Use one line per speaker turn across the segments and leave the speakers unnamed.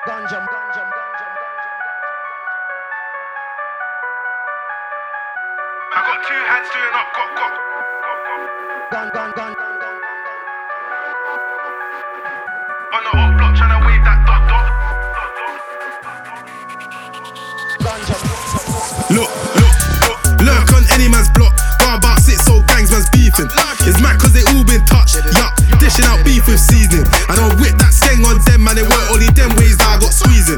Ganja, ganja, ganja.
I got two hands doing up, got.
Gun, gun, gun.
On the up block, tryna wave that dot.
Ganja.
Lurk on any man's block. Got about 6 old gangs, man's beefing. It's mad cause they all been touched. Yup, dishing out beef with seasoning. I don't whip that skeng on them, man. It weren't only them ways that I got squeezing.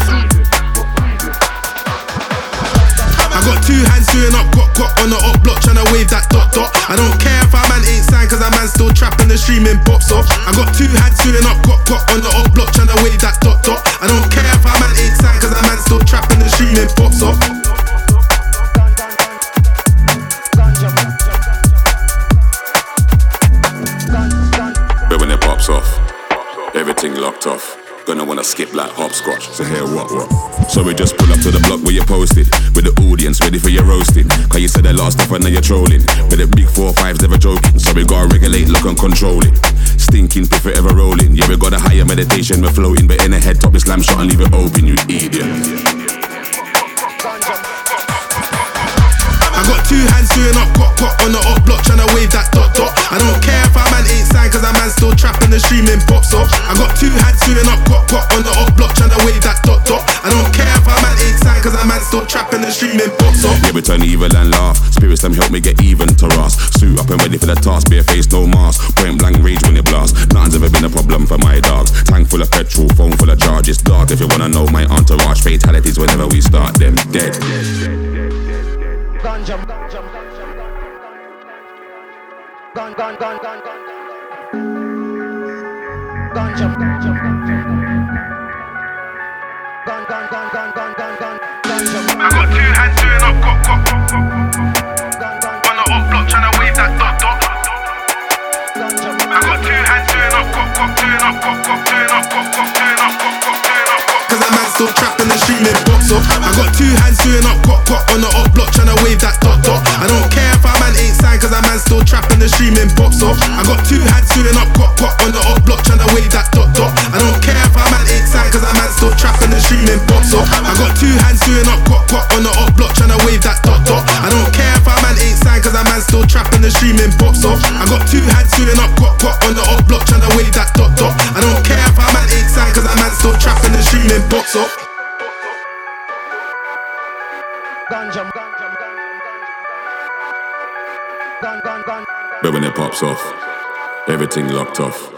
I got two hands doing up, got on the up block, tryna wave that dot. I don't care if a man ain't signed, cause a man still trapping the streaming pops off. I got two hands doing up, got on the up block, tryna wave that dot. I don't care if a man ain't signed, cause a man still trapping the streaming pops off.
But when it pops off, everything locked off. Gonna wanna skip like hopscotch. So here what? So we just pull up to the block where you posted, with the audience ready for your roasting. Cause you said the last stuff and now you're trolling. But the big 4-5's never joking. So we gotta regulate, look and control it. Stinking if it ever rolling. Yeah, we got a higher meditation, we're floating. But in the head top, the slam shot and leave it open, you idiot.
I got two hands doing up, got on the up block, tryna wave that dot. I don't care if a man ain't signed, cause a man still trapping the streaming pops off. I got two hands doing up, got on the up block, tryna wave that dot. I don't care if a man ain't signed, cause a man still trapping the streaming pops off.
Yeah, we turn evil and laugh. Spirits them help me get even to Ross. Suit up and ready for the task, bare face, no mask. Point blank rage when it blast. Nothing's ever been a problem for my dogs. Tank full of petrol, phone full of charges. Dark if you wanna know my entourage. Fatalities whenever we start them dead.
Ganja, ganja, gun, gun, gun, gun, gun. Ganja, ganja, gun, gun, gun, gun, gun, gun, gun. Ganja.
I got two hands doing up, got. On the up block, tryna wave that dot. I got two hands doing up, doing up.
Cause a man still trapping the streaming pops off. I got two hands doing up, got on the up block, tryna wave that dot. I don't care if a man ain't signed, cause a man still trapping the streaming pops off. I got two hands doing up, got on the up block, tryna wave that dot. I don't care if a man ain't signed, cause a man still trapping the streaming pops off. I got two hands doing up, got on the up block, tryna wave that dot. I don't care if a man ain't signed, cause a man still trapping the streaming pops off. I got two hands doing up, got on the up block, tryna wave that dot. I don't care if a man ain't signed, cause a man still trapping the streaming pops off.
Ganja, ganja, gun, gun, gun.
But when it pops off, everything locked off.